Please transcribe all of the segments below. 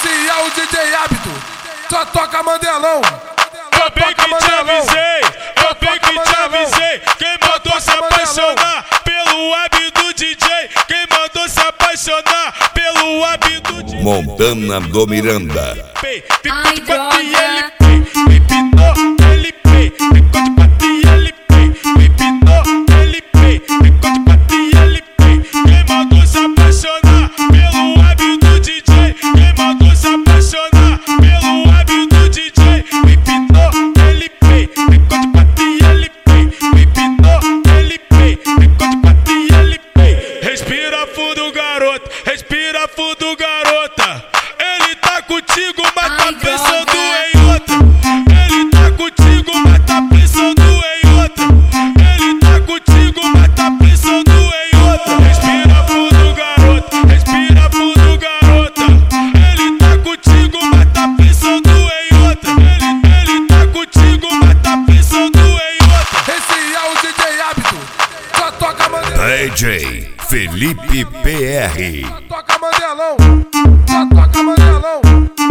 Esse é o DJ Hábito, só toca Mandelão. Eu bem que te avisei, eu bem que te avisei. Quem mandou se apaixonar pelo hábito DJ? Quem mandou se apaixonar pelo hábito DJ? Montana do Miranda. Ficou de quatro e ele empinou, ele ficou de quatro e ele empinou, ele ficou de quatro e ele. Quem mandou se apaixonar pelo hábito DJ? Quem mandou se apaixonar pelo hábito DJ? Empinou, ele ficou de quatro e ele empinou, ele ficou de quatro e ele. Respira fundo, garoto, respira fundo, garota. Ele tá contigo, mas tá pensando em outra. Ele tá contigo, mas tá pensando em outra. Ele tá contigo, mas tá pensando em outra. Respira fundo, garoto, respira fundo, garota. Ele tá contigo, mas tá pensando em outra. Ele tá contigo, mas tá pensando em outra. Esse é o DJ Hábito, só toca Mandelão. DJ Felipe PR. Só toca Mandelão, só toca Mandelão.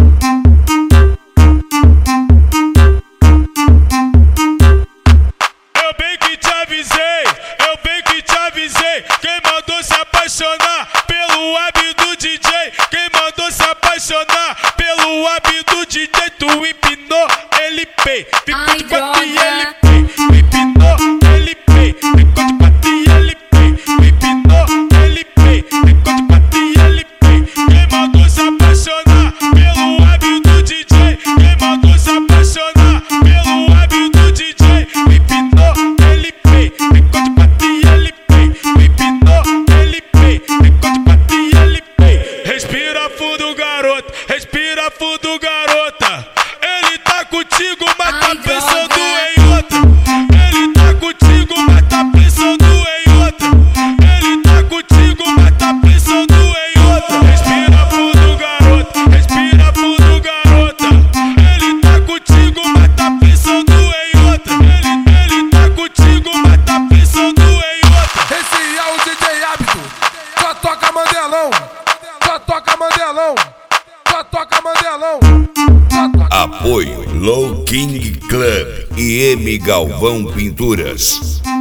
Eu bem que te avisei, eu bem que te avisei. Quem mandou se apaixonar pelo hábito DJ? Quem mandou se apaixonar pelo hábito DJ? Tu empinou, ele ficou de quatro e ele empinou, ele ficou de quatro e ele empinou, ele ficou de quatro e ele. Quem mandou se apaixonar pelo hábito DJ? Quem mandou se apaixonar pelo hábito DJ? Empinou, ele ficou de quatro e ele empinou, ele ficou de quatro e ele. Respira fundo, garoto, respira fundo, garota. Ele tá contigo, mas tá pensando em outra. Ele tá contigo, mas tá pensando em outra. Ele tá contigo, mas tá pensando em outra. Respira fundo, garoto, respira fundo, garota. Ele tá contigo, mas tá pensando em outra. Ele tá contigo, mas tá pensando em outra. Esse é o DJ Hábito, só toca Mandelão, só toca Mandelão, só toca Mandelão. Apoio Low King Club e M Galvão Pinturas.